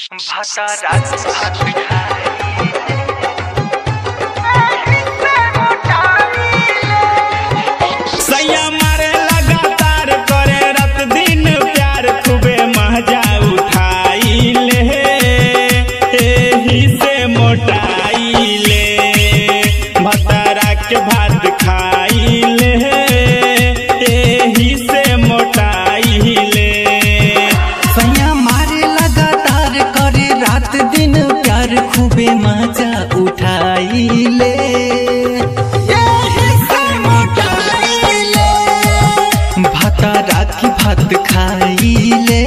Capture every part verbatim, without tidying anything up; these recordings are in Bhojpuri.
सैया मारे लगातार करे रात दिन प्यार खूबे मजा उठाइले एही से मोटाइले भतारा के भात खाइले एही से मोटाइले। सैया मारे लगातार करे रात दिन प्यार खूबे मजा उठाइले भतारा की भात खाइले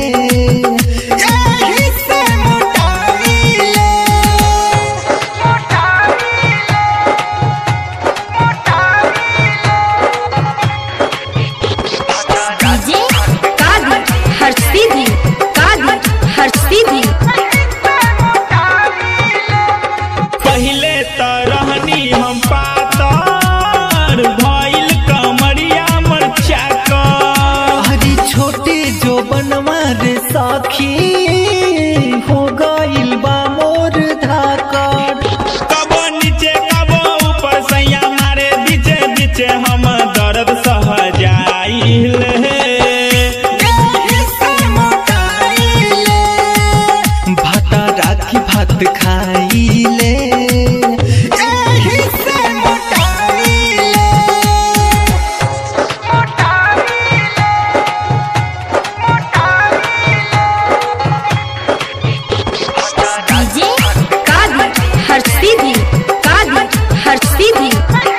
डीजे कादी हर सीधी कादी हर सीधी। पहिले त रहनी हम पातर भइल कमरिया मर चाकर। हरी छोटे जो बनवा रे साखी हो गइल बा मोर धाकर। कबो नीचे कबो ऊपर सैया मारे बीचे बीचे हम दर्द सह जाइले भतारा की भात खाइले डीजे कादी हर सीधी कादी हर सीधी।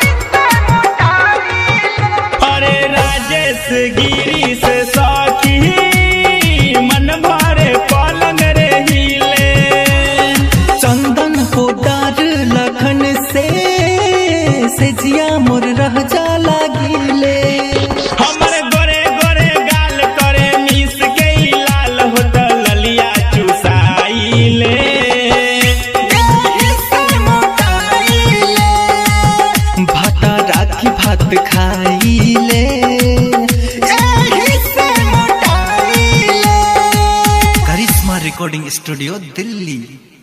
अरे राजेश गिरी से सखी मन भरे पलंग रे हिले। चंदन को डार लखन से से जिया मोर रह जा लागिले। हमर गोरे गोरे गाल करे मिस के लाल होत ललिया चुसाइले। भतारा की भात खाइले करिश्मा रिकॉर्डिंग स्टूडियो दिल्ली।